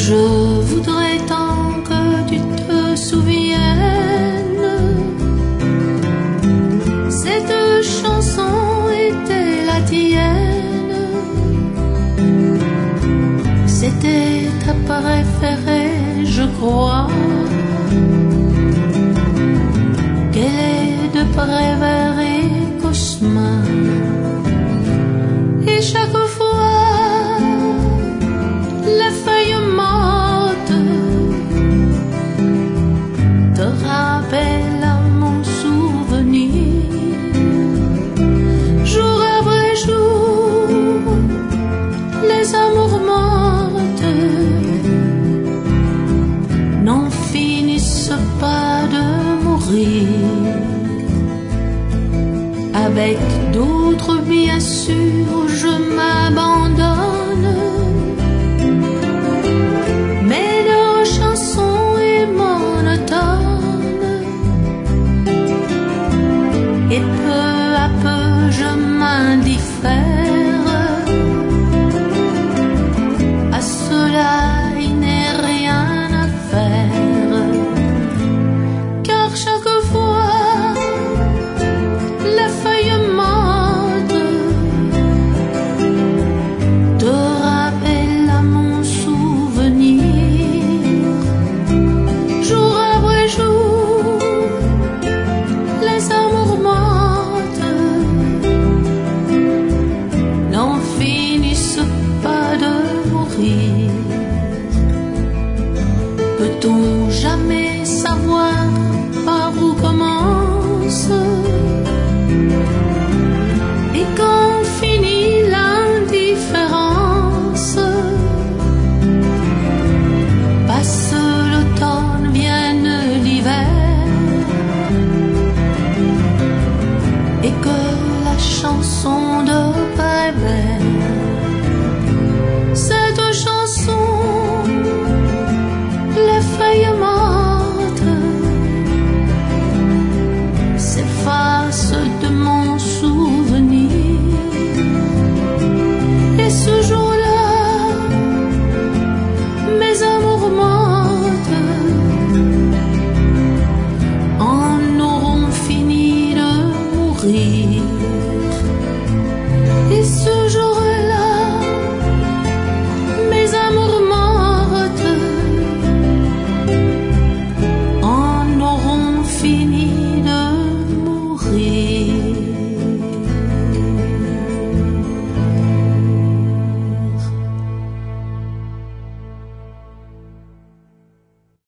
Je voudrais tant que tu te souviennes. Cette chanson était la tienne. C'était ta préférée, je crois. Qu'elle est de Prévert et Cauchemar. Et chaque fois, les feuilles mortes te rappellent à mon souvenir. Jour après jour, les amours mortes n'en finissent pas de mourir. Avec d'autres, bien sûr, je m'abandonne. Mais leur chanson est monotone. Et peu à peu, je m'indiffère. À cela, il n'est rien à faire. Car chaque fois, les feuilles mortes te rappellent à mon souvenir. Jour après jour, les amours mortes n'en finissent pas de mourir. Peut-on jamais savoir